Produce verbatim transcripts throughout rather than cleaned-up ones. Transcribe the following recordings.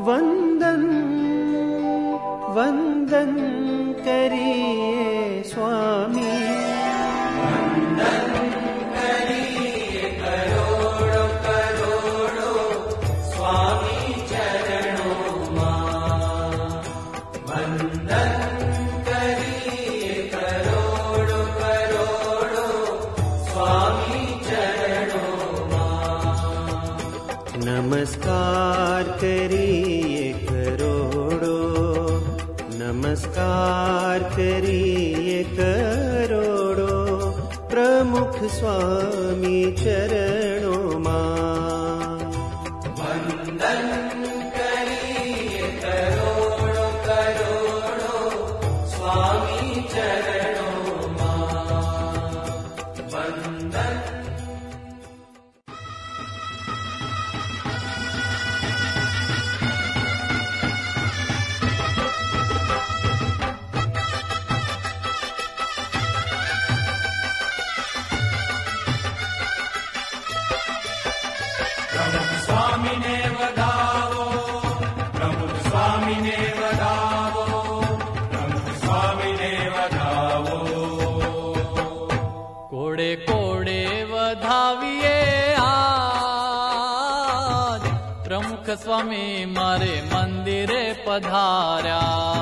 वंदन वंदन करिए स्वामी, वंदन करिए करोड़ों करोड़ों स्वामी चरणों मां। वंदन करिए करोड़ों करोड़ों स्वामी चरणों मां। नमस्कार करिए करोड़ों, नमस्कार करिए करोड़ों प्रमुख स्वामी चरणों मां। वंदन करिए करोड़ों करोड़ों स्वामी चरणों मां। वंदन स्वामी ने वधावो, प्रमुख स्वामी ने वधावो, प्रमुख स्वामी ने वधावो। कोड़े कोड़े वधाविए आज, प्रमुख स्वामी मारे मंदिरे पधार्या।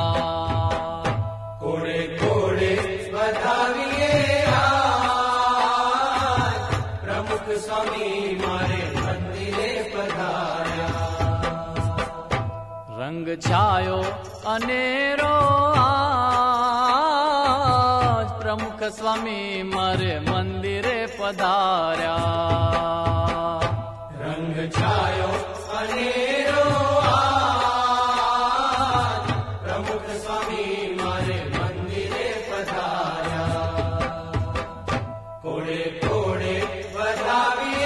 कोड़े कोड़े वधाविए आज, प्रमुख स्वामी मारे रंग छायो अनेरो आज, प्रमुख स्वामी मारे मंदिरे पधार्या। रंग छायो अनेरो आज, प्रमुख स्वामी मारे मंदिरे पधार्या। कोड़े कोड़े वधाविए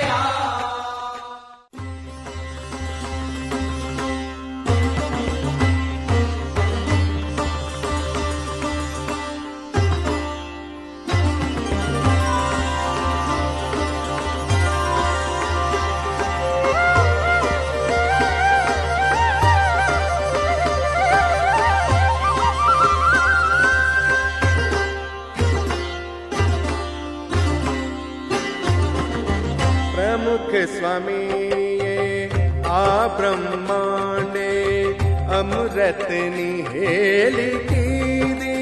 प्रमुख स्वामी ये आ ब्रह्मांडे अमृत निहेली कीदी,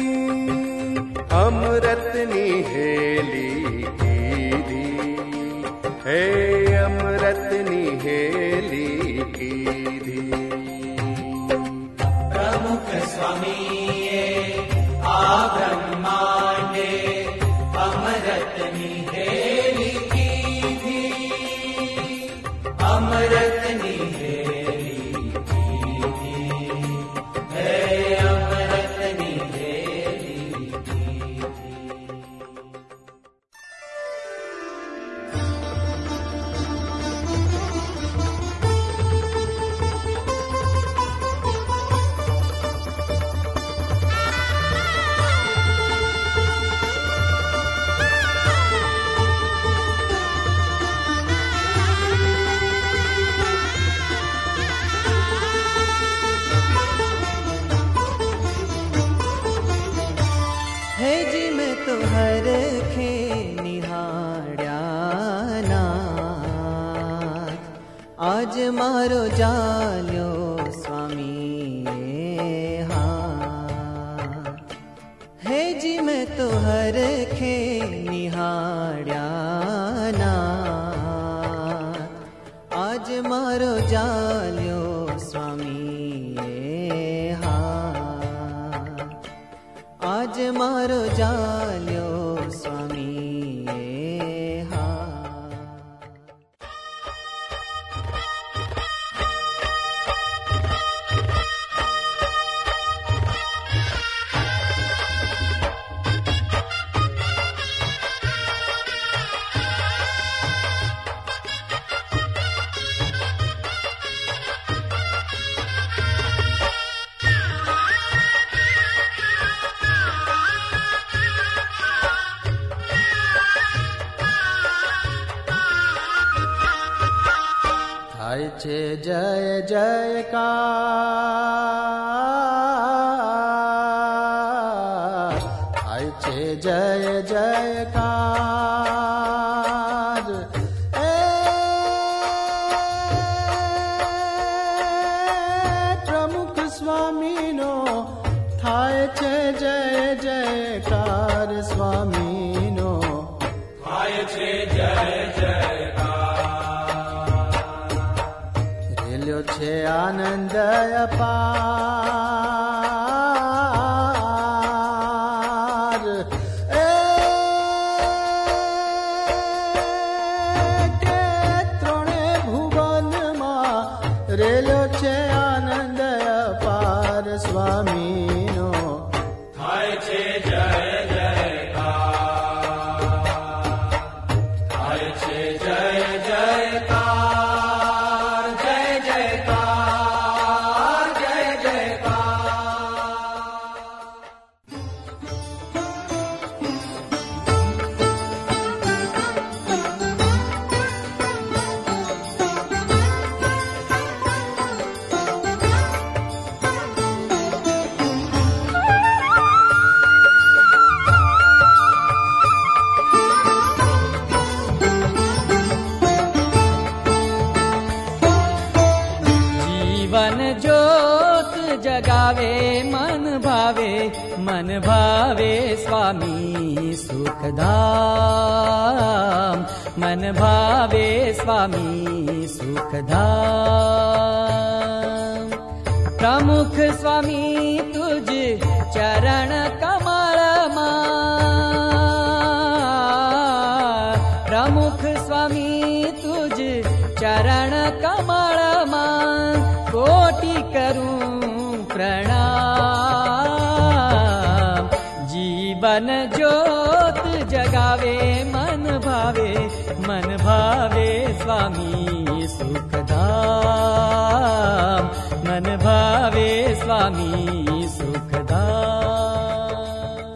अमृत निहेली कीदी, हे अमृत निहेली कीदी। प्रमुख स्वामी ये आ ब्रह्मांडे अमृत निहेली अमृत निहेली कीधी, हे अमृत निहेली कीधी। हे जी मैं तो हर खे निहाड़्या नाथ, आज मारो जाल्यो स्वामी हाथ। हे जी मैं तो हर खे निहाड़्या नाथ, आज मारो जाल्यो स्वामी आज मारो जाल्यो स्वामी हा। થાય છે જય જયકાર, થાય છે જય જયકાર. એ પ્રમુખ સ્વામીનો થાય છે જય જયકાર, સ્વામીનો થાય છે જય છે આનંદ અપાર. એ કે ત્રણે ભુવનમાં રેલ્યો છે આનંદ અપાર, સ્વામીનો થાય છે જય જયકાર, થાય છે જય જયકાર. જગાવે મન ભાવે, મન ભાવે સ્વામી સુખધામ, મન ભાવે સ્વામી સુખધામ. પ્રમુખ સ્વામી તુજ ચરણ કમળમાં, પ્રમુખ સ્વામી તુજ ચરણ કમળમાં કોટી કરું પ્રણામ. જીવન જ્યોત જગાવે મન ભાવે, મન ભાવે સ્વામી સુખધામ, મન ભાવે સ્વામી સુખધામ.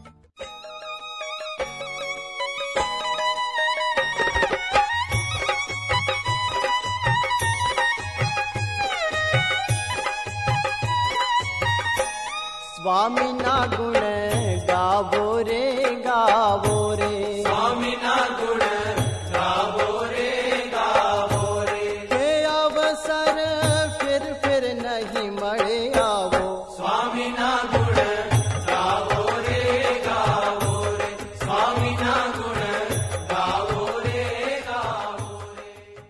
સ્વામીના ગુણ ગાવો રે ગાવો રે, સ્વામીના ગુણ ગાવો રે ગાવો રે. હે અવસર ફિર ફિર નહીં મળે આવો, સ્વામીના ગુણ ગાવો રે ગાવો રે, સ્વામીના ગુણ ગાવો રે ગાવો રે.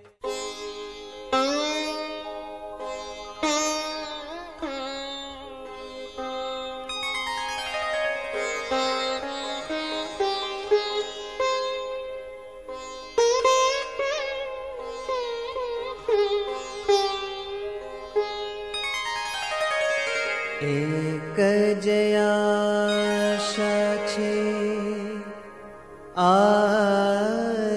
એક જ આશા છે આ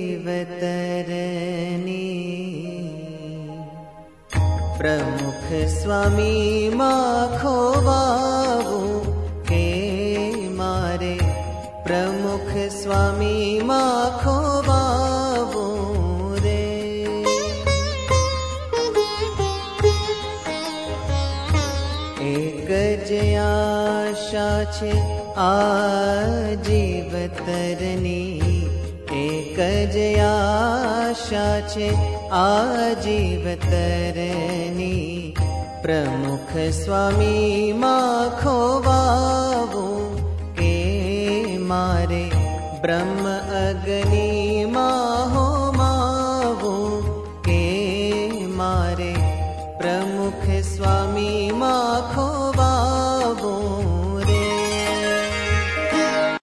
જીવતરની, પ્રમુખ સ્વામીમાં ખોવાવું કે મારે, પ્રમુખ સ્વામીમાં ખોવાવું રે. એક જ આશા છે આ જીવતરની, એક જ આશા છે આ જીવતરની, પ્રમુખ સ્વામીમાં ખોવાવું કે મારે, બ્રહ્મ